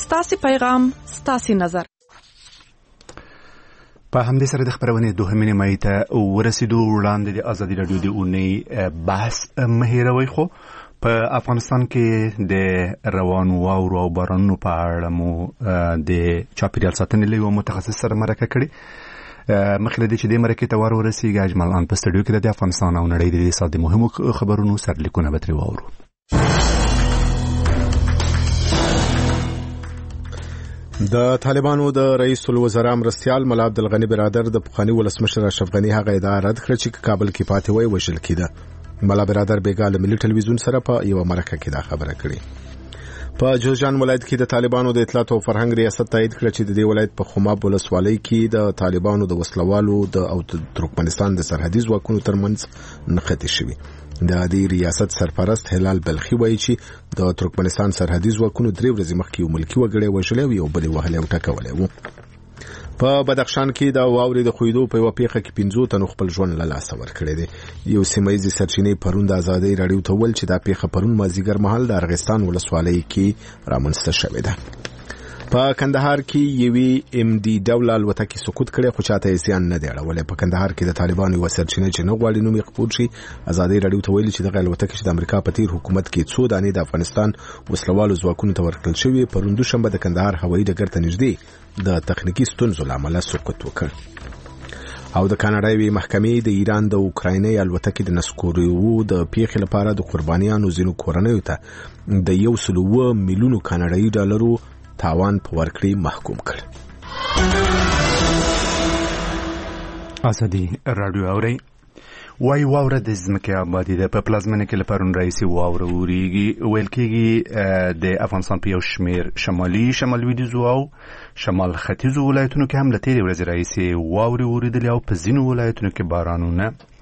ستاسو پیغام ستاسو نظر. په همدې سره د خبرونې دوهمې نیمایي ته ورسېدو. وړاندې د ازادي راډیو د اونۍ بحث مه هېروئ. خو په افغانستان کې د روانو واورو او بارانونو په اړه مو د چاپیریال ساتنې له یوه متخصص سره مرکه کړې. مخکې له دې چې دې مرکې ته ور ورسېږي، اجمل آن په سټډیو کې د افغانستان او نړۍ د دې ساعت د مهمو خبرونو سرلیکونه به ترې واورو. د طالبانو د رئیس الوزرا مرستیال ملا عبدالغنی برادر د پخوانی ولسمشر اشرف غنی هغه ادعا رد کړه چې کابل کې پاتې وای وژل کېده. ملا برادر بیګا له ملي ټلویزیون سره په یو مرکه کې دا خبره کړې. په جوزجان ولایت کې د طالبانو د اطلاعات او فرهنګ ریاست تایید کړ چې د دې ولایت په خماب ولسوالۍ کې د طالبانو د وسلوالو او ترکمنستان د سرحدي ځواکونو ترمنځ نښتې شوې. د دې ریاست سرپرست هلال بلخي وایي چې د ترکمنستان سرحدي ځواکونو 3 ورځې مخکې یو ملکی وګړی وژلی او یو بل وهلی او ټکولی و. په بدخشان کې د واورې د خویدو په یوه پیښه کې 15 تنو خپل ژوند له لاسه ورکړی دی. یو سیمایي سرچینې پرون د ازادۍ راډیو ته وویل چې دا پیښه پرون مازیګر مهال د ارغستان ولسوالۍ کې رامنځته شوې ده. په کندهار کې یوې MD ډول الوتکې سقوط کړې خو چاته یې زیان نه دی اړولی. په کندهار کې د طالبانو یوه سرچینه چې نه غواړي نوم یې خپور شي ازادۍ راډیو ته ویلي چې دغه الوتکې چې د امریکا په تیر حکومت کې څو دانې د افغانستان وسلوالو ځواکونو ته ورکړل شوې پرون دوشنبه د کندهار هوایي ډګر ته نږدې د تخنیکي ستونزو له امله سقوط وکړ. او د کاناډا یوې محکمې د ایران د اوکرایني الوتکې د نسکوریو د پیښې لپاره د قربانیانو ځینو کورنیو ته د 1.7 میلیونو کاناډایي ډالرو تاوان په ورکړې محکوم کړ. ازادي راډیو اوري. وای واوره د ځمکې آبادي ده. په پلازمینه کې له پرون راهیسې واوره وریږي. ویل کېږي د افغانستان په یو شمېر شمالي لویدیځو او شمال ختیځو ولایتونو کې هم له تېرې ورځې راهیسې واورې وریدلې او په ځینو ولایتونو کې بارانونه.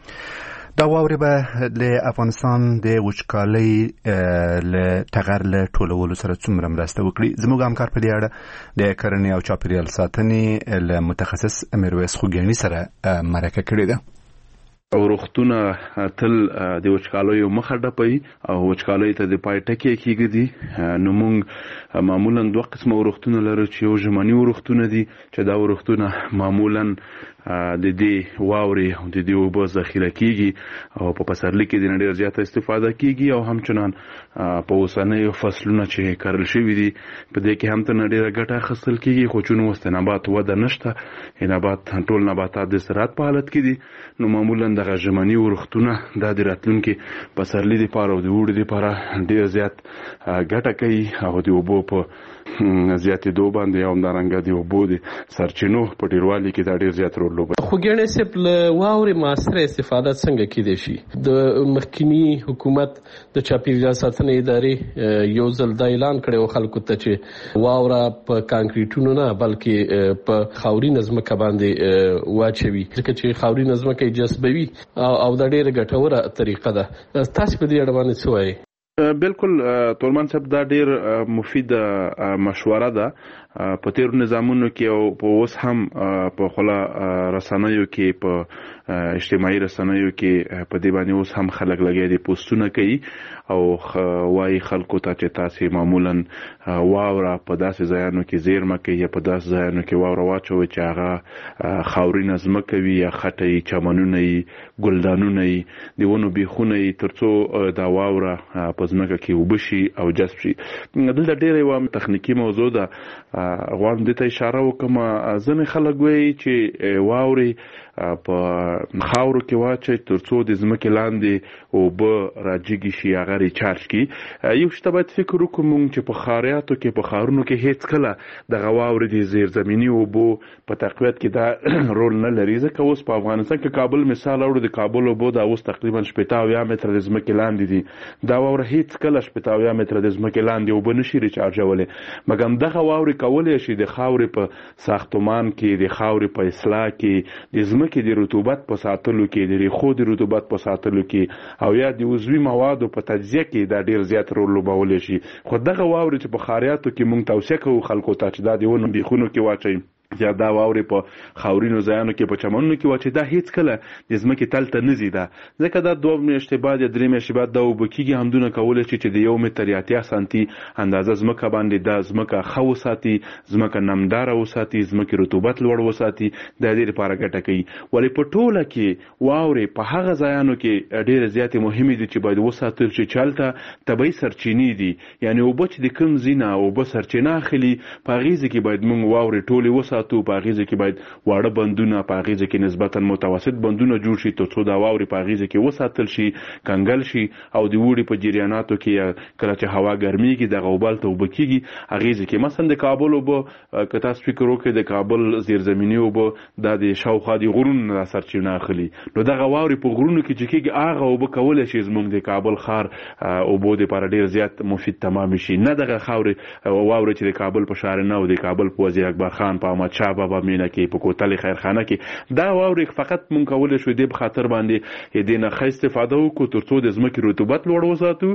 دا واورې به له افغانستان د وچکالۍ له ټغر له ټولولو سره څومره مرسته وکړي؟ زموږ همکار په دې اړه د کرنې او چاپیریال ساتنې له متخصص میرویس خوږیاڼي سره مرکه کړې ده. او روغتونه تل د وچکالیو مخه ډپوي او وچکالۍ ته د پای ټکی کېږدي. نو موږ معمولا 2 قسمه روغتونه لرو چې یو ژمني روغتونه دي چې دا روغتونه معمولا د دې واورې او د دې اوبو ذخیره کیږي او په پسرلي کې د ډېر زیاته استفاده کیږي او همچنان په اوسنیو فصلونو چې کرل شوي دي په دې کې هم ته ډېره ګټه اخیستل کیږي. خو چون اوس د نبات وده نشته، ټول نباتات د زراعت په حالت کې دي، نو معمولا دغه ژمني روغتونه دا د راتلونکي پسرلي لپاره او د اوړي لپاره ډېر زیات ګټه کوي او د اوبو په زیاتېدو باندې او همدارنګه د اوبو د سرچینو په ډېروالي کې دا ډېر زیات رول لوبوي. خوږیاڼي صاحب، له واورې معاصره استفاده څنګه کېدای شي؟ د مخکینی حکومت د چاپیریال ساتنې ادارې یو ځل دا اعلان کړی و خلکو ته چې واوره په کانکریټونو نه بلکې په خاورینه ځمکه باندې واچوي، ځکه چې خاورینه ځمکه یې جذبوي او دا ډېره ګټوره طریقه ده. تاسو په دې اړه باندې څه وایئ؟ بالکل تورمان صاحب، دا ډیر مفید مشوره ده. په تیر نظامونو کې او په اوس هم په خلا رسنیو کې په اجتماعي رسنیو کې په دې باندې اوس هم خلک لګیا دي، پوسټونه کوي او وايي خلکو ته چې تاسو معمولا واوره په داسې ځایونو کې زیرمه کوي یا په داسې ځایونو کې واوره واچوي چې هغه خاورینه ځمکه وي یا خټه یې، چمنونه یې، ګلدانونه یې، د ونو بیخونه یې، ترڅو دا واوره په ځمکه کې اوبه شي او جذب شي. دلته ډېره یوه تخنیکي موضوع ده، غواړم دې ته اشاره وکړم. ځینې خلک وایي چې واورې په خاورو کې واچي ترڅو د ځمکې لاندې اوبه راجګي شي، هغه ریچارج کړي. یو شته باید فکر وکړو موږ چې په ښاریاتو کې، په ښارونو کې هیڅ کله دغه واورې د زیرزمیني اوبو په تقویت کې دا رول نه لري. ځکه اوس په افغانستان کې کابل مثال اورو، د کابل اوبو دا اوس تقریبا 70 متره د ځمکې لاندې دي. دا واوره هیڅ کله 70 متره د ځمکې لاندې اوبه نشي ریچارجولی، مګر دغه واورې کولی شي د خاورې په ساختمان کې، د خاورې په اصلاح کې، د ځمکې د رطوبت په ساتلو کې، د ریښو د رطوبت په ساتلو کې او یا د عضوي موادو په تجزیه کې دا ډیر زیات رول لوبولی شي. خو دغه واورې چې په ښاریاتو کې موږ توصیه کوو خلکو ته چې دا د ونو بیخونو کې واچوي، یا دا واورې په خاورینو ځایانو کې په چمنونو کې و چې دا هیڅ کله د ځمکې تل ته نه ځي. دا ځکه دا 2 میاشتې بعد یا 3 میاشتې بعد دا اوبه کېږي همدونه کولی شي چې د 1 متر یا 80 سانتي اندازه ځمکه باندې دا ځمکه ښه وساتي، ځمکه نمداره وساتي، ځمکې رطوبت لوړ وساتي. د دې لپاره ګټه کوي. ولې په ټوله کې واورې په هغه ځایانو کې ډېرې زیاتې مهمې دي چې باید وساتل شي چې هلته طبیعي سرچینې دي، یعنې اوبه چې د کوم ځای نه اوبه سرچینه اخلي په هغې ځای کې باید موږ واورې ټولې وساتو. په هغې ځای کې باید واړه بندونه، په هغې ځای کې نسبتا متوسط بندونه جوړ شي تر څو دا واورې په هغې ځای کې وساتل شي، کنګل شي او د اوړي په جریاناتو کې کله چې هوا ګرمېږي دغه اوبه هلته اوبه کېږي هغې ځای کې. مثلا د کابل اوبه که تاسو فکر وکړئ د کابل زیرزمیني اوبه دا د شاوخوا د غرونو نه سرچینه اخلي، نو دغه واورې په غرونو کې چې کېږي هغه اوبه کولی شي زموږ د کابل ښار اوبو دپاره ډېر زیات مفید تمام شي. نه دغه واورې چې د کابل په شارنه او د کابل په وزیر اکبر خان، په احمدشاه بابا مینه کې، په کوتل خیرخانه کې دا واورې فقط مونږ کولی شو دې په خاطر باندې دې نه ښه استفاده وکړو تر څو د ځمکې رطوبت لوړ وساتو،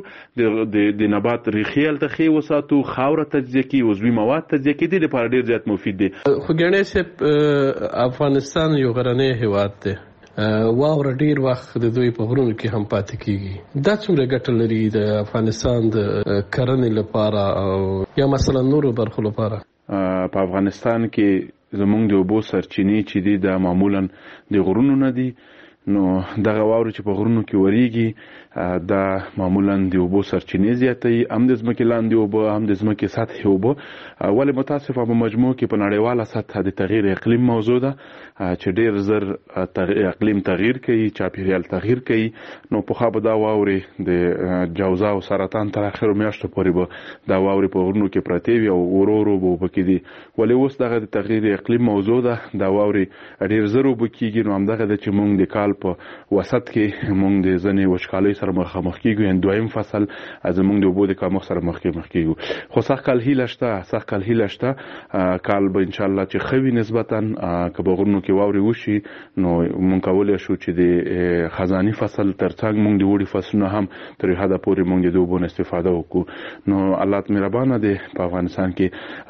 د نبات ریښې هلته ښې وساتو، خاوره تجزیه کړي، عضوي مواد تجزیه کړي. دې لپاره ډېر زیات مفید دی. خو ګڼې صاحب افغانستان یو غرنی هېواد دی، واوره ډیر وخت د دوی په غرونو کې هم پاتې کیږي. دا څومره ګټه لري د افغانستان د کرنې لپاره او یا مثلا نورو برخو لپاره؟ په افغانستان کې زموږ د اوبو سرچینې چې دي دا معمولا د غرونو نه دي، نو دغه واورې چې په غرونو کې وریږي دا معمولا د اوبو سرچینې زیاتوي، هم د ځمکې لاندې اوبه هم د ځمکې سطحي اوبه. ولې متاسفه په مجموع کې په نړیواله سطحه د تغییر اقلیم موضوع ده چې ډېر زر اقلیم تغییر کوي، چاپیریال تغییر کوي. نو پخوا به دا واورې د جوزا او سرطان تر اخرو میاشتو پورې به دا واورې په غرونو کې پرتې وي او ورو ورو به اوبه کېدي. ولې اوس دغه د تغییر اقلیم موضوع ده، دا واورې ډېر زر اوبه کېږي. نو همدغه ده چې موږ د کال په وسط کې موږ د ځینې وچکالۍ سره مخامخ کېږو، یعنې دویم فصل زموږ د اوبو د کمښت سره مخ کېږو. خو سخت کال هیله شته کال به انشاءالله چې ښه وي نسبتا که په غرونو کې واورې وشي نو موږ کولی شو چې د خزاني فصل ترڅنګ موږ د اوړي فصلونه هم تر حده پورې موږ د اوبو نه استفاده وکړو. نو الله مهربانه دی، په افغانستان کې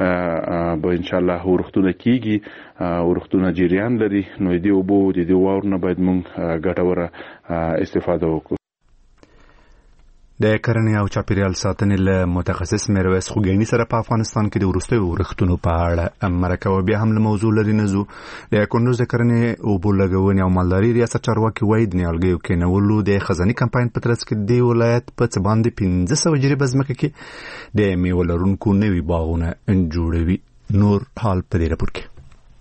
به انشاءالله ورښتونه کېږي، ورښتونه جریان لري. نو د دې اوبو د دې واورو نه باید موږ ګټوره استفاده وکړو. د کرنې او چاپیریال ساتنې له متخصص میرویس خوګیاني سره په افغانستان کې د وروستیو ورښتونو په اړه مرکه او بیا هم له موضوع لري نه ځو. د کندوز د کرنې اوبو لګونې او مالداري ریاست چارواکي وایي د نیالګیو کینولو د خزاني کمپاین په ترڅ کې د ولایت په څه باندې 1500 جریبه ځمکه کې د میوه لرونکو نوي باغونه جوړوي. نور حال په دې راپور کې.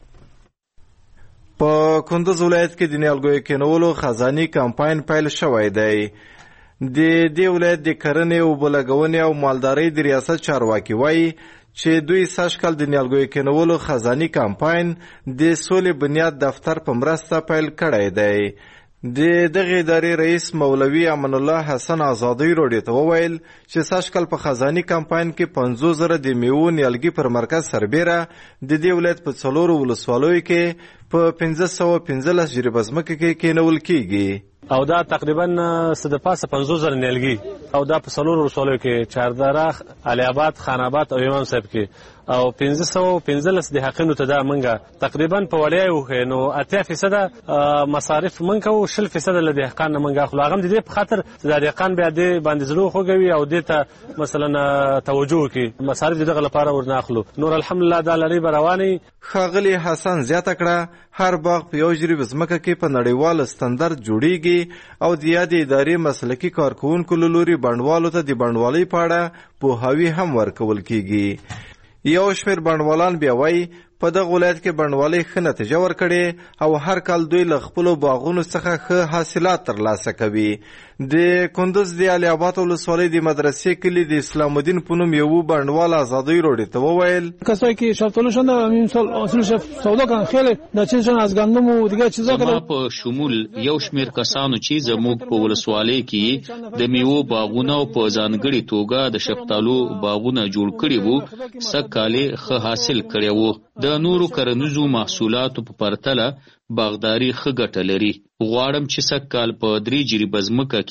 په کندوز ولایت کې د نیالګیو کینولو خزاني کمپاین پیل شوی دی. د دې ولایت د کرنې اوبو لګونې او مالدارۍ د ریاست چارواکي وایي چې دوی سږکال د نیالګیو کینولو خزاني کمپاین د سولې بنیاد دفتر په مرسته پیل کړی دی. د دغه ادارې رئیس مولوي امان الله حسن آزادی راډیو ته وویل چې سږکال په خزاني کمپاین کې 50,000 د میوو نیالګي پر مرکز سربیره د دې ولایت په 4 ولسوالیو کې په 1515 جریبه ځمکه کې کینول کیږي. او دا تقریبا د پاسه 50,000 نیالګي او دا په 4 ولسوالیو کې چاردره، علي آباد، خان آباد او امام صاحب کې او 515 د حقینو ته دا منګه تقریبا په وړیا وخه. نو 80% مصارف منګه او 20% له دهقان منګه خو هغه د دې په خاطر د دهقان بیا د باندې زړه خوږوي او د ته مثلا توجه کوي مصارف دغه لپاره ورناخلو. نور الحمدلله دا لري رواني. خاغلی حسن زیاته کړه هر باغ په یو جریب ځمکه کې په نړیوال ستاندرد جوړیږي او د یادې ادارې مسلکي کارکونکو له لوري بڼوالو ته د بڼوالۍ په اړه پوهاوی هم ورکول کیږي. یو شمېر بڼوالان بیا وایي په دغه ولایت کې بڼوالۍ ښه نتیجه ورکړې او هر کال دوی له خپلو باغونو څخه ښه حاصلات ترلاسه کوي. د کندوز د علي آباد ولسوالۍ د مدرسې کلي د اسلام الدین په نوم یو بڼوال آزادی راډیو ته وویل کسایی که شفتالوشان این سال اصلش سودا کردن خیلی نتیجهشان از گندم و دیگه چیزا کردن. په شمول یو شمیر کسانو چې زموږ په ولسوالۍ کې د میوو باغونه او په ځانګړي توګه د شفتالو باغونه جوړ کړي وو سکهاله ښه حاصل کړي وو. د نورو کرنیزو محصولاتو په پرتله باغداري ښه ګټه لري. غواړم چې سږکال په 3 جریبه ځمکه کې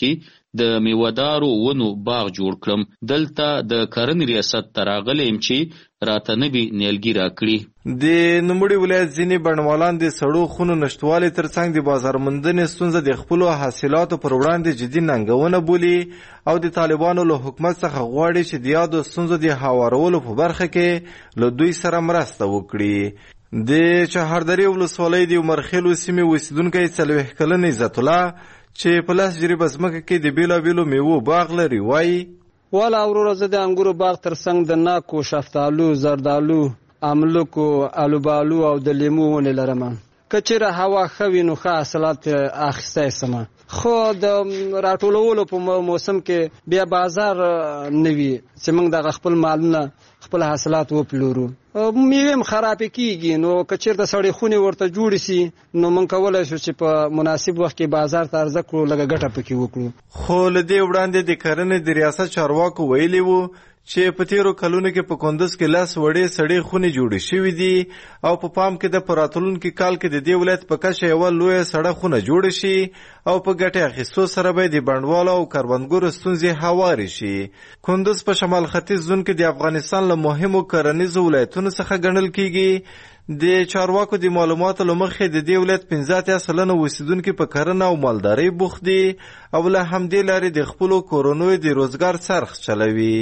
د میوهدارو ونو باغ جوړ کړم. دلته د کرنې ریاست ته راغلی یم چې راته نوي نیالګي راکړي. د نوموړي ولایت ځینې بڼوالان د سړو خونو نشتوالي ترڅنګ د بازار موندنې ستونزه د خپلو حاصلاتو پر وړاندې جدي ننګونه بولي او د طالبانو له حکومت څخه غواړي چې د یادو ستونزو د هوارولو په برخه کې له دوی سره مرسته وکړي. د چهاردرې ولسوالۍ د عمرخیلو سیمې اوسیدونکی 40 کلن عزت الله چې په لاس جریبه ځمکه کې د بیلابیلو میوو باغ لري وایي والا وروره زه د انګورو باغ ترڅنګ د ناکو، شفتالو، زردالو، املوکو، الوبالو او د لیمو ونې لرم. که چېرې هوا ښه وي نو ښه حاصلات اخیستی سم، خو د راټولولو په موسم کې بیا بازار نه وي چې موږ دغه خپل مالونه خپل حاصلات وپلورو. میوې هم خرابې کېږي، نو که چېرته سړې خونې ورته جوړې سي نو موږ کولی شو چې په مناسب وخت کې بازار ته عرضه کړو، لږه ګټه پکې وکړو. خو له دې وړاندې د کرنې د ریاست چارواکو ویلي وو چې په تیرو کلونو کې په کندز کې 10 وړې سړې خونې جوړې شوې دي او په پام کې د راتلونکي کال کې د دې ولایت په کچه یوه لویه سړه خونه جوړه شي او په ګټې اخیستو سره به د بڼوالو او کروندګرو ستونزې هوارې شي. کندز په شمال ختیځ زون کې د افغانستان له مهمو کرنیزو ولایتونو څخه ګڼل کیږي. د چارواکو د معلوماتو له مخې د دې ولایت 15% اوسیدونکي په کرنه او مالدارۍ بوخت دي او له همدې لارې د خپلو کورنیو د روزګار څرخ چلوي.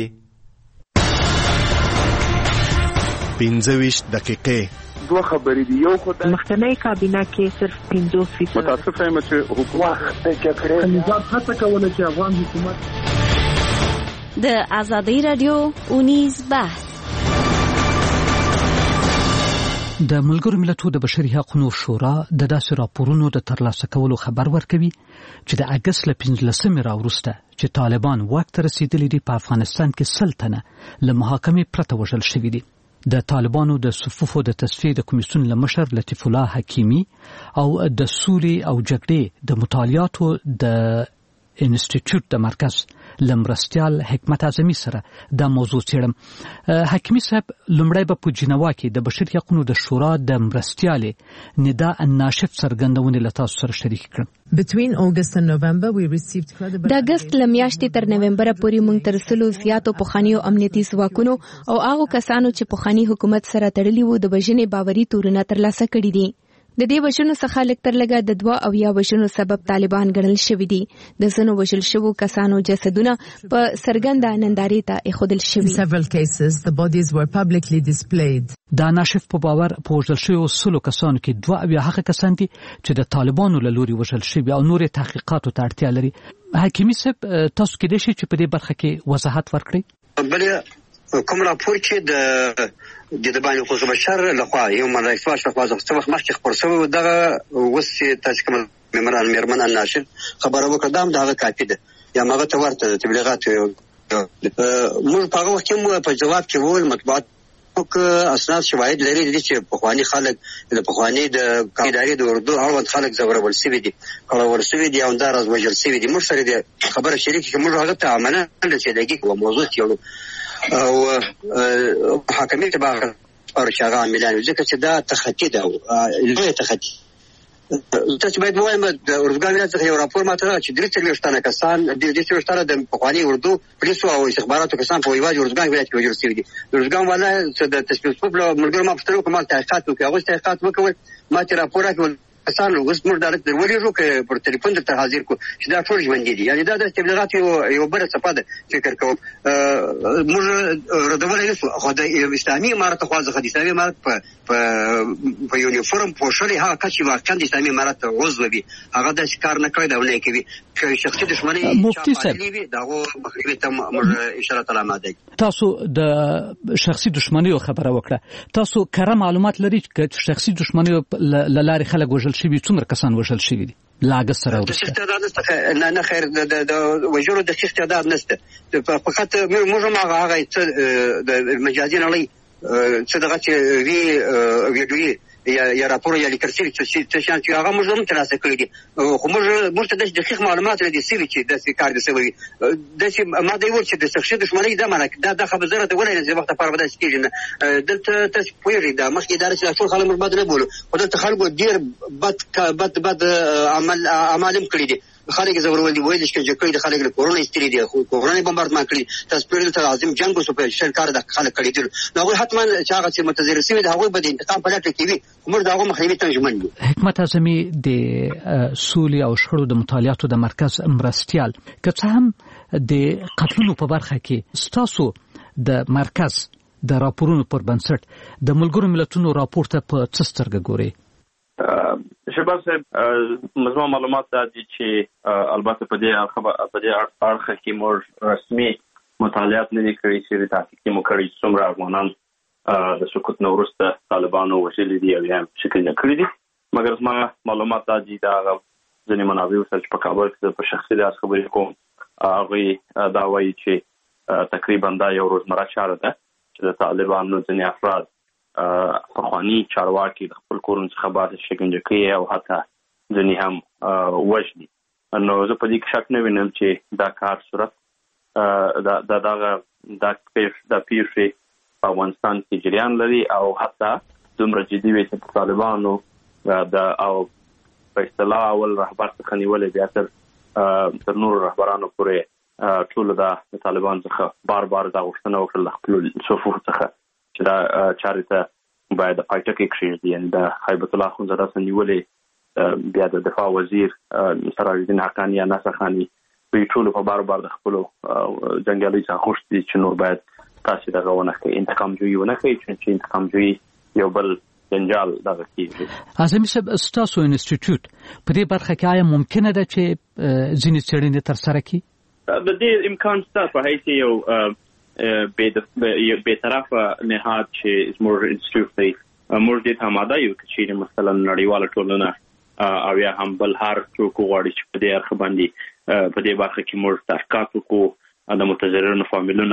25 دقیقې دوه خبرې دي. یو خو د مخکنی کابینه کې صرف 50% متاسفه یم چې حکومت د جګړې نظام هڅه کوله چې افغان حکومت د آزادۍ رادیو اونیز بحث د ملګرو ملتونو د بشري حقوقو شورا د داسې راپورونو د ترلاسه کولو خبر ورکوي چې د اګست له 15 راوروسته چې طالبان واک ته رسیدلي دي په افغانستان کې 100 تنه له محاکمې پرته وژل شوي دي. د طالبانو د صفوفو د تصفیې د کمیسیون له مشر لطیف الله حکیمي او د سولې او جګړې د مطالعاتو د انسټیټیوټ د مرکز لمرستیال حکمت اعظمي سره دا موضوع څېړم. حکیمي صاحب لومړی به په جنوا کې د بشري حقوقو د شورا د مرستیالې ندا الناشف څرګندونې له تاسو سره شریک کړم. د اګست له میاشتې تر نومبر پورې موږ تر 100 زیاتو پخوانیو امنیتي ځواکونو او هغو کسانو چې پخواني حکومت سره تړلي وو د وژنې باوري تورونه ترلاسه کړي دي. د دې وژنو څخه لږ تر لږه د 2 او یا وژنو سبب طالبان ګڼل شوي دي. د ځینو وژل شوو کسانو جسدونه په څرګنده نندارې ته ایښودل شوي. دا ناشف په باور په وژل شویو 100 کسانو کې 2 او یا هغه کسان دي چې د طالبانو له لوري وژل شوي او نورې تحقیقاتو ته اړتیا لري. حکیمي صاحب تاسو کېدای شي چې په دې برخه کې وضاحت ورکړئ. کوم راپور چې د باندې حقوق بشر لخوا یو منظمه شخص څه وخت مخکې خبر شوی دغه وس تاسو کوم میرمن الناشر خبره وکړه دا کافي ده یا ماغه ته ورته تبلیغات موږ په هغه وخت کې په جواب کې وول مطبوعات اسناد شواهد لري چې پخوانی خلک د پخوانی د ادارې د اردو اړوند خلک زورول شوي دي او دا راز وژل شوي دي. موږ سره د خبره شریک کې موږ هغه ته عملاً چې دغه موضوع تیړو او حاکمیت باغ او شغال ملان ځکه چې دا تخطی ده لوی تخطی. تاسو باید وایم د اردوګان ولایت څخه یو راپور ماته چې 3 کسان د 3 د پخوانی اردو پولیسو او استخباراتو کسان په یوازې اردوګان ولایت کې وژل شوي دي. اردوګان والا د تشکیل په ملګرو ما پښتنو کومه تحقیقات وکړي هغه تحقیقات وکول ما چې راپور راکول کسان اوس موږ ډایرکټ ورولېږو کې پر ټلیفون درته حاضر کو چې دا ټول ژوند دي. یعنی دا د تبلیغات یو بل څه ده فکر کوم موږ ردول یې خو د اسلامي امارت خو ځکه د اسلامي امارت په یونیفورم پوښلې هغه کچې واقعا د اسلامي امارت عضو وي هغه د کار نه کوي دا ولې کوي چې شخصي دښمنۍ مفتي صاحب دغه مخربي ته موږ اشاره تعالی دی. تاسو د شخصي دښمنۍ خبره وکړه. تاسو کره معلومات لرئ چې شخصي دښمنۍ لارې خلک وژل شوي څومره کسان وژل شوي دي لاګ سره ورسته؟ نه خیر د وژلو د استعداد نشته فقط موږ هغه د مجازي نړۍ څه دغه چې ویډیو یا راپور یا لیکل شوي چې هغه موږ هم ترلاسه کړي دي خو موږ ته دقیق معلومات لري سوي چې داسې کار دي سوی داسې ما دی ویل چې د شخصي دښمنۍ دا خبره ده ولې نه وخت لپاره به داسې کېږي نه دلته تاسو پوهېږئ دا مخکې اداره چې ټول خلک موږ باید نه بولو خو دلته خلکو ډېر بد اعمال هم کړي دي خلک زورول دي وایي چې کړي د خلک له کورونا استری دي خو کورونا بمباردمان کړي تاسو په دې عظیم جنگ وسو په شرکار د خلک کړي دي نو هغه حتما چې هغه چې متضرر شوی د هغه بده انتقام په لټه کې وي موږ دا هغه مخنیوي ته ژمن یو. حکمت اعظمي د سولې او شخړو د مطالعاتو د مرکز مرستيال که څه هم د قتلونو په برخه کې ستاسو د مرکز د راپورونو پر بنسټ د ملګرو ملتونو راپور ته په څه سترګه ګوري؟ شباب صاحب مجموع معلومات دي چې البته په دې اړخ کې موږ رسمي مطالعات نه کړی چې تحقیق مو کړی څومره افغانان د سقوط نو وروسته طالبانو وژلي دي او یا شکل کړی دي مګر زما معلومات دي دا ځینې منابع چې په کابل کې په شخصي ډول خبرې کوم هغه دا وایي چې تقریبا دا یو روزمره چاره ده چې د طالبانو ځینې افراد پخوانی چارواکي د خپل کورن څخه باندې شکنجه کوي او حتی ځینې هم وژني. نو زه په دې کې شک نه وینم چې دا کار صورت دا پیښې په افغانستان کې جریان لري او حتی دومره جدي وي چې طالبانو د او په اصطلاح اول رهبر څخه نیولې بیا تر نور رهبرانو پورې ټول د طالبان څخه بار دا غوښتنه وکړه خپل صفوف څخه چې دا چارې ته باید پایټکې کړي یعنی د هیبت الله خونزاده سنیولې بیا د دفاع وزیر سراج الدین حقانی یا ناصر خانی په ټول په بار د خپل جنگیالي څخه خوشتي چې نور باید تاسو دغه ونه کوي انتقام جوړي ونه کوي چې انتقام جوړي یو بل جنجال دغه کیږي. اعظمي صاحب ستاسو انسټیټیوټ په دې برخه کې آیا ممکنه ده چې ځینې څېړنې ترسره کړي؟ د دې امکان شته په هیڅ یو به طرفه نهاد چې زموږ انسټیټیوټ دی موږ دې آماده یو چې مثلا نړیواله ټولنه او یا هم بل هر څوک غواړي چې په دې اړه باندې په دې برخه کې موږ تحقیقات وکړو د متضررونو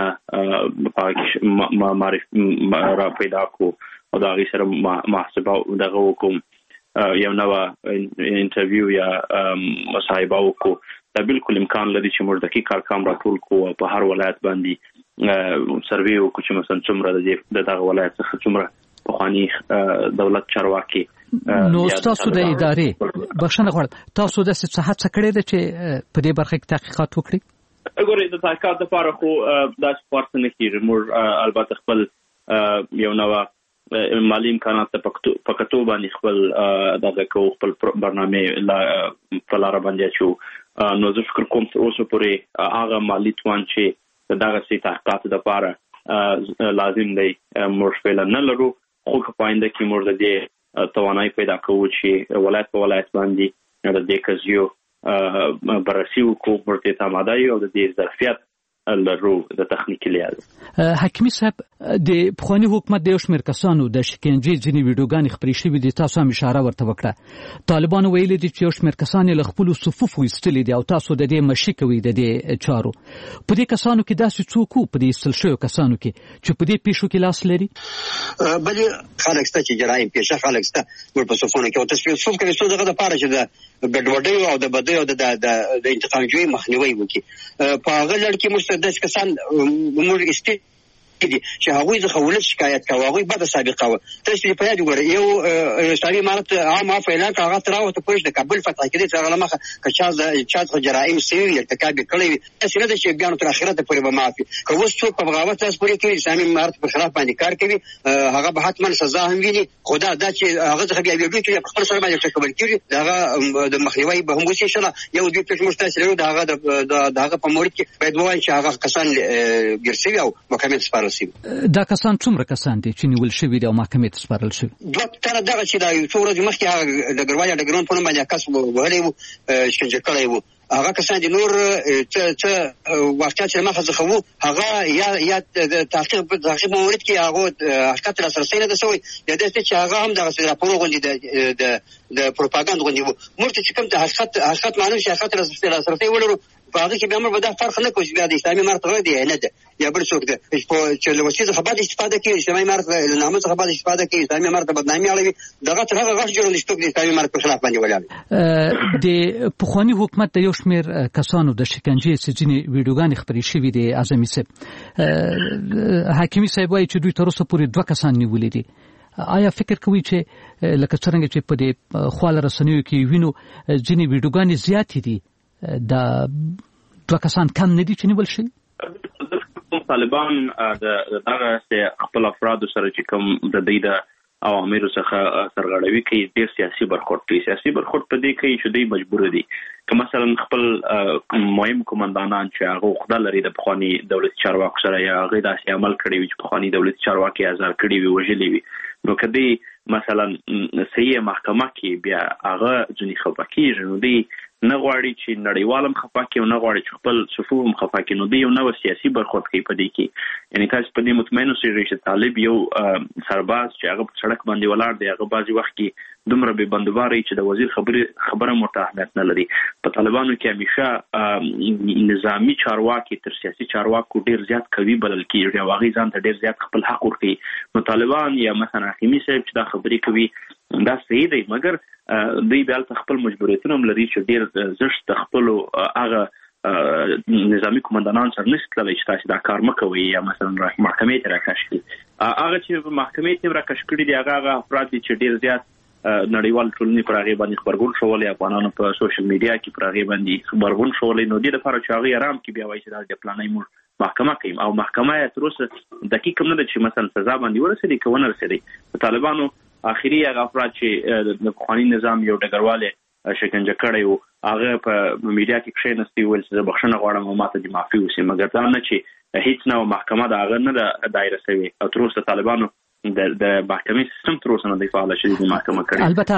فامیلونه معرفي را پیدا کو او دا غي سره محاسبه دغه وکم یو نو انټرویو یا مصاحبه وکړو دا بالکل امکان لري چې موږ دقیق کار راټول کوو په هر ولایت باندې سروي وکړو چې مثلا څومره د دغه ولایت څخه څومره پخوانی دولت چارواکي نو تاسو د ادارې بخښنه غواړم تاسو د صحت څخه کړی چې په دې برخه کې تحقیقات وکړي؟ وګورئ د تحقیقات لپاره خو دا سپورت نه کیږي موږ البته خپل یو نو مالی امکانات په کتو باندې خپل دغه کو خپل برنامه په لار باندې شو نو زه فکر کوم چې اوسه پورې هغه مالی توان چې دغه سي تحقیقات لپاره لازم دی موږ فعلا نه لرو خو په پاینده کې موږ د دې توانای پیدا کوو چې ولایت په ولایت باندې د دې کزیو بررسي وکړو ورته تماده یو د دې ظرفیت لرو د تخنیکی لیاز. حکیمی صاحب د پخوانی حکومت د شمیر کسانو د شکنجې ځینې ویډیوګانې خپرې شوې دي تاسو هم اشاره ورته وکړه طالبانو ویلي دي چې شمیر کسان له خپل صفوف وستلې دي او تاسو د دې مشي کوي د دې چارو په دې کسانو کې داسې څوک په دې سلشيو کسانو کې چې په دې پیښو کې لاس لري بلې خلک ست چې جرایم پیښه خلک ست ور په صفونه کې او تاسو څوک کوي څو دغه لپاره چې د ګډوډۍ او د بدۍ او د انتقام جوړي مخنیوي وکړي په هغه لړ کې داس کسان موږ استي دي چې هغه ځخه ولې شکایت کوي هغه به سابقه و تاسو په یاد وګورئ یو اسلامي امارت عامه فعلا هغه تراوه ته پوښتنه د کابل فتح کړي چې هغه مخه کچا جرایم سوي ارتکاب کړي تاسو نه چې بیان تر اخرت پورې به معافي کوو څوک په بغاوت تاسو پورې کوي اسلامي امارت په خلاف باندې کار کوي هغه به حتما سزا هم ویني خدا دا چې هغه ځخه بیا ویډیو چې خپل سره باندې ټکول کیږي هغه د مخنیوي به هم وشي انشاء الله یو دې په مستاسره دغه په مورد کې باید وایي چې هغه کسان ګرځي او محکمې سپارل دا کسان څومره کسان دي چې نیول شوي دي او محکمې ته سپارل شوي؟ دوه تر دغه چې دا یو څو ورځې مخکې هغه د ګروالي د ګرون په نوم باندې کس وهلی و شکنجه کړی و هغه کسان دي نور څه واقعیت چې مخه ځخه وو هغه یا تحقیق مورد کې هغه حقیقت لاسرسي نه دسوي یا د چې هغه هم دغه راپور غونډي د پروپاګاندا غونډي وو موږ چې کوم د حقیقت معلوم شي حقیقت لاسرسي ولرو باغی کې به موږ به دا فرق نه کوو چې د اسلامي مرتبه دی نه ده یا بل څوک ده چې له وسیله خبرې استفاده کوي اسلامي مرتبه له نامه خبرې استفاده کوي اسلامي مرتبه بدنامي اړوي دغه تر هغه غږ جوړول چې د اسلامي مرتبه خلاف باندې ولاړ د پخوانی حکومت د یو شمیر کسانو د شکنجې سجنې ویډیوګانې خبرې شوې دي اعظمي صاحب حکیمی صاحب وايي چې دوی تر اوسه پورې 2 کسان نیولې دي آیا فکر کوي چې لکه څنګه چې په دې خواله رسنیو کې وینو ځینې ویډیوګانې زیاتې دي د دوه کسان کم نه دي چې نیول شي. طالبان دغه خپل افراد سره چې کوم د دې د اوامر څخه سرغړوي کوي ډېر سیاسي برخورد کوي. سیاسي برخورد په دې کوي چې دوی مجبور دي که مثلا خپل مهم قومندانان چې هغه خدای لري د پخوانی دولتي چارواکو سره یا هغه داسې عمل کړی وي چې پخوانی دولتي چارواکي آزار کړی وي وژلي وي نو کدی مثلا صحیح محکمه کې بیا هغه ځنی خپکیږي نو دی نه غواړي چې نړیوالم خپاکي او نه غواړي چې خپل صفوم خپاکي نو دی یو نو سیاسي برخورد کوي په دې کې یعنی تاسو په دې مطمئن اوسئ چې طالب یو سرباز چې هغه په سړک باندې ولاړ دی هغه بازي وخت کې دومره به بندوباري چې د وزیر خبره متأهمیت نه لري. په طالبانو کې همیشه نظامی چارواکي تر سیاسي چارواکو ډیر زیات قوي بلل کیږي او هغه ځان ته ډیر زیات خپل حق ورکوي. نو طالبان یا مثلا حکیمی صاحب چې دا خبرې کوي دا صحیح دی مګر دوی بیا خپل مجبوریتونه هم لري چې ډیر زشت خپل هغه نظامی قومندانان سره نشي تللی چې تاسو دا کار مکوئ یا مثلا محکمې ته راکش کړي. هغه چې محکمې ته راکش کړي دی هغه افراد چې ډیر زیات نړیوال ټولنې پر هغه باندې خبرګون شولې افغانانو په سوشل میډیا کې پر هغه باندې خبرګون شولې نو د لپاره چې هغه آرام کې بیا وایي چې دا پلانای مو محکمه کوي او محکمه یې تر اوسه دقیق نه ده چې مثلا سزا باندې ورسېږي که ونه رسېږي. طالبانو اخیری هغه افراد چې د پخوانی نظام یو ډګرواله شکنجه کړی وو هغه په میډیا کې کښېنستی ویل چې بخښنه غواړم او ماته دې معافي وشي مګر دا نه چې هیڅ نه محکمه د هغه نه ده دایره شوې او تر اوسه طالبانو د محکمې سیستم تر اوسه نه دی فعال شوی د محکمه کړی. البته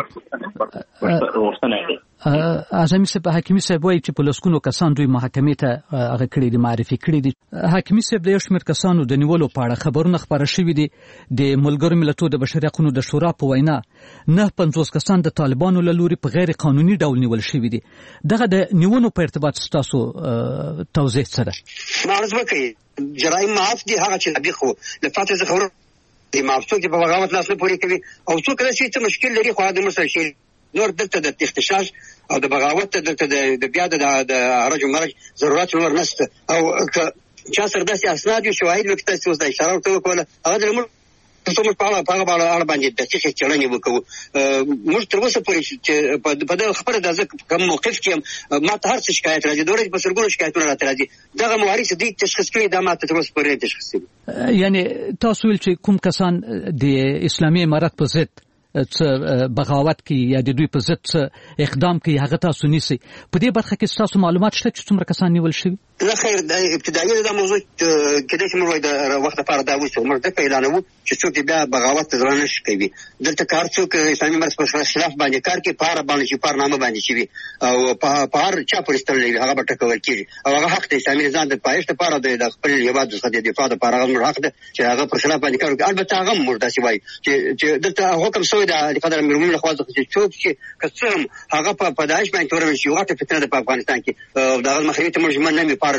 اعظمي صاحب حکیمي صاحب وایي چې په لسګونو کسان دوی محکمې ته هغه کړي دي معرفي کړي دي. حکیمي صاحب د یو شمېر کسانو د نیولو په اړه خبرونه خپاره شوي دي. د ملګرو ملتونو د بشري حقوقو د شورا په وینا 950 کسان د طالبانو له لوري په غیر قانوني ډول نیول شوي دي. دغه د نیونو په ارتباط ستاسو توضیح څه ده؟ معرض وکړي جرایم معاف دي هغه چې نبي خو لفاتې زخور د معافڅوک په بغاوت لاس نه پوري کوي او څوک راشي ته مشکل لري خو د مسل شي نور دلته د اختشاش او د بغاوت دلته د بیا د هرج مرج ضرورت نور نشته او چا سره داسې اسناد او شواهد وکړي چې اوس د اشاره وکړه هغه د موږ په هغه باندې د څه چلنې وکړو موږ تر اوسه پورې چې په دغه خبره د ځکه کوم موقف کې ما ته هر څه شکایت راځي دوی په سرګونو شکایتونه راځي دغه موارث دي تشخیص کړي دا ما ته تر اوسه پورې تشخیص کړي. یعنی تاسو ویل چې کوم کسان د اسلامي امارت په ضد بغاوت کی یا د دوی په ضد اقدام کوي هغه تاسو نیسي په دې برخه کې تاسو معلومات شته چې څومره کسان نیول شوي؟ لا خیر د ابتدایي د موضوع کله چې موږ د وخت لپاره دا وښو موږ د اعلانو چې څوک بیا بغاوت ته ځان نشي کوي دلته کار څوک اسلامي مرز په خلاف باندې کار کوي پاره باندې چې پارنامه باندې شي او پار چا پرستل لري هغه به ټکول کیږي او هغه حق د اسلامي نظام د پایښت لپاره د خپل هیواد د دفاع لپاره هغه حق ده چې هغه پر خلاف باندې کار کوي. البته هغه موږ داسې وایي چې دلته حکم شوی د قدر امیر له خوا چې څوک چې کڅم هغه په داعش باندې تورن شي واټه فتنه په افغانستان کې دا مخنیوي ته موږ نه می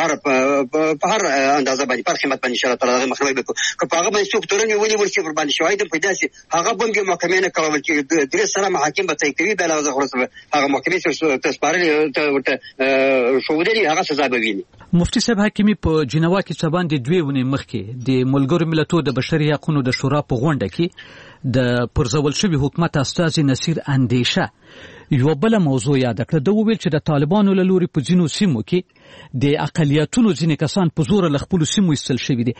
په هر اندازه باندې پر خدمت باندې انشاء الله تعالی مخنیوي وکړو که هغه باندې څوک تورن ونی ورسي پر باندې شواهد پیدا شي هغه بم د محکمې نه کول چې درې سره محاکم به کوي بل هغه هغه محکمې ته سپارل ته شو ودی هغه سزا به ویني. مفتي صاحب حکیمي په جنوا کې سبان د 2 ونې مخکې د ملګرو ملتونو د بشري حقوقو د شورا په غونډه کې د پرځول شوی حکومت استازي نصیر اندیشه یو بل موضوع یاد کړ د ویل چې د طالبانو له لوري په ځینو سیمو کې د اقلیتونو ځینې کسان په زور له خپل سیمو ایستل شوي دي.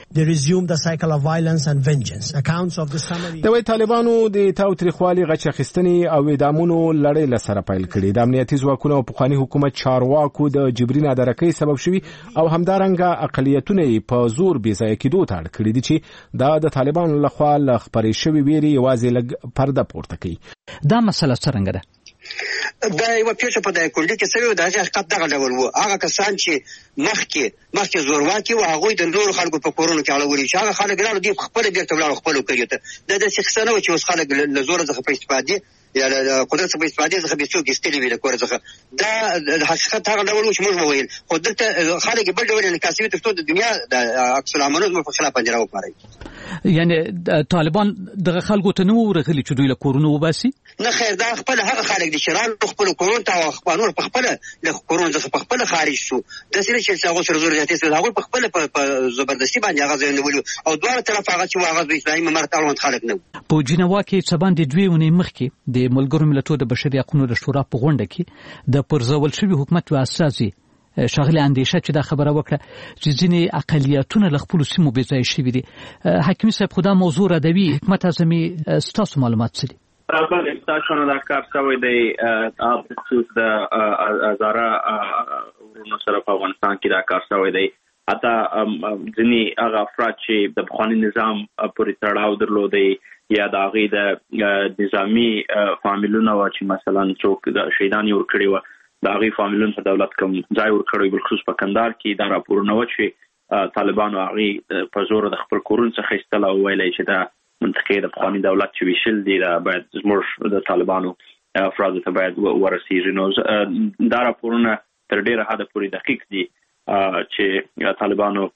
د وی طالبانو د تاوتریخوالي غچ اخیستنې او اعدامونو لړۍ له سره پیل کړي د امنیتي ځواکونو او پخوانی حکومت چارواکو د جبري نادرکۍ سبب شوي او همدارنګه اقلیتونه په زور بې ځایه کېدو ته اړ کړي دي چې دا د طالبانو لخوا له خپرې شوې ویرې یوازې لږ پرده پورته کوي. دا مسله څرنګه ده؟ دا یو پیښه په دای کولډي کې سوي د حقیقت دغه ډول وو هغه کسان چې مخکې زورواکي او هغه د نور خلکو په کورونو کې اړولي چې هغه خلک راو دي خپل بیرته ولاړ خپل کوي ته د شخصانه چې اوس خلک له زور څخه په استفاده یا له قدرت څخه په استفاده څخه به څوک استلی وي د کور څخه دا د حقیقت هغه ډول چې موږ وویل خو دلته خلک بل ډول انعکاسوي ترڅو د دنیا د عکس العملونو په خلاف باندې راوپاري. یعنی طالبان دغه خلکو ته نو ورغلي چې دوی له کورونو وباسي نه خیر دا خپل هغه خلک دي چې رانه خپل کورونو ته او خپل په خپل له کورونو څخه په خپل خارج شو د سره چې هغه سره زور زیاتې سره هغه په خپل په زبردستی باندې هغه ځای نیولو او دوه طرف هغه چې هغه د اسلامي مملکت اړوند خلک نه په جنوا کې څه باندې 2 ونې مخکې د ملګرو ملتونو د بشري حقوقو د شورا په غونډه کې د پرځول شوی حکومت او اساسي شاغلي اندیشه چې دا خبره وکړه چې ځینې اقلیتونه له خپل سیمو بې ځای شوي دي. حکیمي صاحب خدا موضوع ردوي حکومت اعظمي ستاسو معلومات څه دي؟ بله تاسو دا کار شوی دی خصوص د هزاره ورونو سره په افغانستان کې دا کار شوی دی. حتی ځینې هغه افراد چې د پخواني نظام پورې تړاو درلودی یا د هغې د نظامي فامیلونه وه چې مثلا څوک د شهیدان یې ورکړي وه د هغې فامیلونو ته دولت کوم ځای ورکړی بالخصوص په کندهار کې دا راپورونه وه چې طالبانو هغې په زور د خپل کورونو څخه ایستله او ویلی چې دا منطقې د پخواني دولت چې ویشل دي دا باید زموږ د طالبانو افرادو ته باید ورسیږي. نو دا راپورونه تر ډېره حده پورې دقیق دي چې طالبانو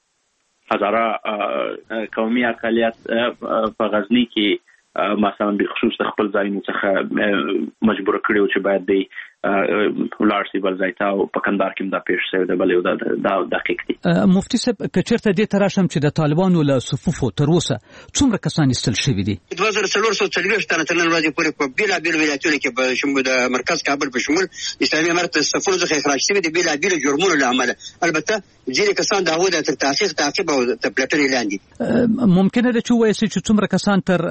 هزاره قومي اقلیت په غزني کې مثلا بخصوص د خپل ځایونو څخه مجبور کړي او چې باید دی ولار سی بل ځای ته او په کندهار کې دا پیښ شوی دی بل یو دا دقیق دي. مفتي صاحب کچرته دې تراشم چې د طالبانو له صفوفو تر اوسه څومره کسان ایستل شوي دي؟ 2440 تنه تر نن ورځې پورې په بیلابیلو ولایتونو کې په شمول د مرکز کابل په شمول اسلامي امارت د صفونو څخه اخراج شوي دي بیلابیلو جرمونو له امله. البته ځینې کسان د هغوی د تر تحقیق تعقیب او د پلټنې لاندې. ممکنه ده چې ووایي چې څومره کسان تر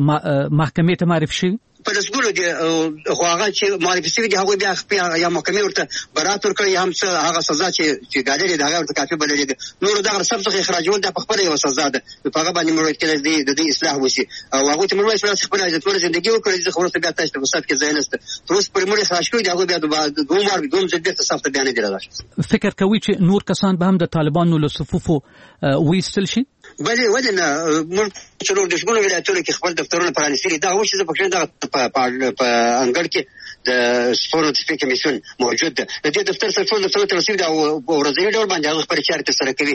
محکمې ته معرفي شوي؟ په لسګونو دي خو هغه چې معرفي شوي دي هغوی بیا یا محکمې ورته برات ورکړي یا هم څه هغه سزا چې ګاللې د هغه ورته کافي بللې ده. نورو دغه سب څخه اخراجول دا په خپله یوه سزا ده په هغه باندې مروت کېدای د دې اصلاح وشي او هغوی ته مړ وایي چې خپله عزتمنه زندګي وکړي ځکه وروسته بیا تاسو ته په صف کې ځای نشته. تر اوسه پورې مړ اخراج کړي دي هغوی بیا دوم ځل بېرته صف ته بیا نه دي راغلي. فکر کوي چې نور کسان به هم د طالبانو له صفوفو وایستل شي؟ ولې نه موږ څلور د شپږو ولایتونو کې خپل دفترونه پرانیستلي دا اوس چې زه پکښې دغه په انګړ کې د سپورو تصفیې کمیسیون موجود ده. د دې دفتر سره ټول دفترونه ترتیب ده او ورځني ډول باندې هغه خپلې چارې ترسره کوي.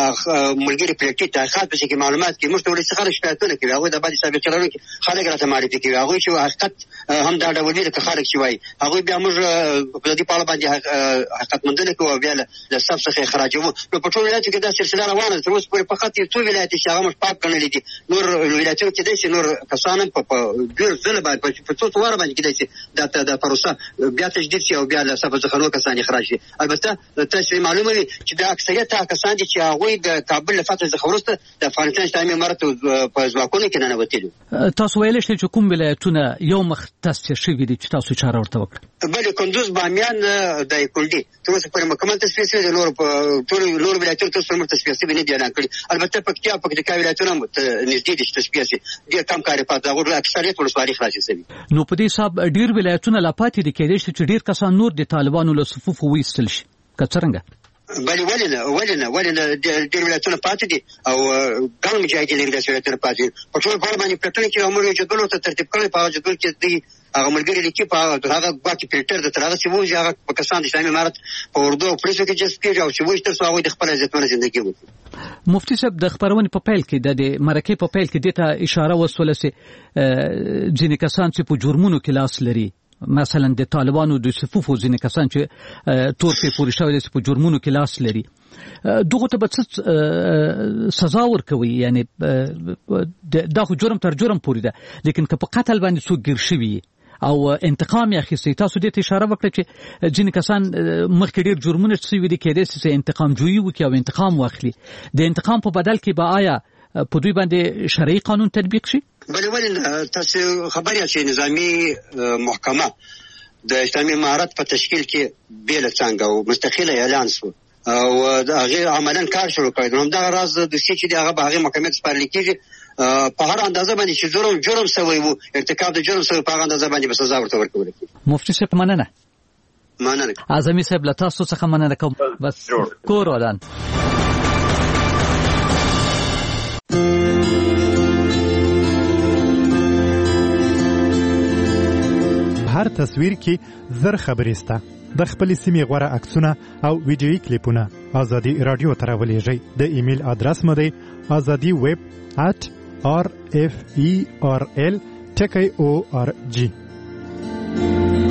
ملګري پریکټي تحقیقات پسې کې معلومات کوي. موږ ته ولې څه خلک شکایتونه کوي هغوی د بعضې سابق چلونکي خلک راته معرفي کوي هغوی چې حقیقت هم دا ډول وي لکه خلک چې وایي هغوی بیا موږ په دې په اړه باندې حقیقت موندنه کوو او بیا له صف څخه اخراجوو. نو په ټولو ولایتو کې دا سلسله روانه ده. تر اوسه پورې فقط یو څو ولایت چې هغه موږ پاک ګڼلي دي. نور ولایتونو کېدای شي نور کسان هم په ډېر ځله باندې په څو واره باندې کېدای شي دا پروسه بیا تجدید شي او بیا له صف څخه نور کسان اخراج شي. البته تاسو معلومه وي چې د اکثریت کسان دي چې هغوی د کابل له فتح څخه وروسته د افغانستان اسلامي امارت په ځواکونو کې ننوتلي. تاسو ویلی شئ چې کوم ولایتونه یو مخ تصفیه شوي دي چې تاسو اشاره ورته وکړه؟ بلې کندوز بامیان دایکنډي تر اوسه پورې مکمل تصفیه شوي دي. نور ولایتونه تر اوسه پورې تصفیه شوي نه دي اعلان کړي. البته پکتیکا ولایتونه هم نږدې دي چې تصفیه شي. ډېر کم کاري پاتې هغوی اکثریت ولسوالۍ خلاصې شوي. نو په دې حساب ډېر ولایتونه لا پاتې دي کېدای شي چې ډېر کسان نور د طالبانو له صفوفو وایستل شي که څرنګه؟ بلې ولې نه ډېر ولایتونه پاتې دي او ګڼ مجاهدین لري داسې ولایتونه پاتې دي. په ټول په اړه باندې پلټنه کې موږ یو جدول ورته ترتیب کړی په هغه جدول کې دوی هغه ملګري لیکي په هغه ګواکې فلټر ده تر هغه چې ووځي هغه په کسان د اسلامي امارت په اردو او پولیسو کې جذب کېږي او چې ووځي تر څو هغوی د خپله عزتمنه زندګي وکړي. مفتي صاحب د خپرونې په پیل کې د مرکې په پیل کې دې ته اشاره وسوله چې ځینې کسان چې په جرمونو کې لاس لري مثلا د طالبانو د صفوفو ځینې کسان چې تور پې پورې شوي دي چې په جرمونو کې لاس لري دغو ته به څه سزا ورکوي؟ یعنی دا خو جرم تر جرم پورې ده لیکن که په قتل باندې څوک ګیر شوي او انتقام یې اخیستی تاسو دې ته اشاره وکړه چې ځینې کسان مخکې ډېر جرمونه شوي دي کېدای شي چې انتقام جویي وکړي او انتقام واخلي. د انتقام په بدل کې به آیا په دوی باندې شرعي قانون تطبیق شي؟ بلې تاسو خبر یاست چې نظامي محکمه د اسلامي امارت په تشکیل کې بېله څانګه او مستقله اعلان شو او د هغې عملا کار شروع کړی. نو همدغه راز دوسیې چې دی هغه به هغې محکمې ته سپارل کېږي په هر اندازه باندې چې جرم شوی و ارتکاب د جرم شوی په هغه اندازه باندې به سزا ورته ورکول کېږي. مفتي صاحب مننه. اعظمي صاحب له تاسو څخه مننه کوم. بس کور ودان. هر تصویر کې زر خبرې سته. د خپل سیمې غوره عکسونه او ویډیویي کلیپونه ازادي رادیو ته راولېږئ. د ایمیل ادرس مو دی azadiweb@azadiراdio.com. RFERL.org.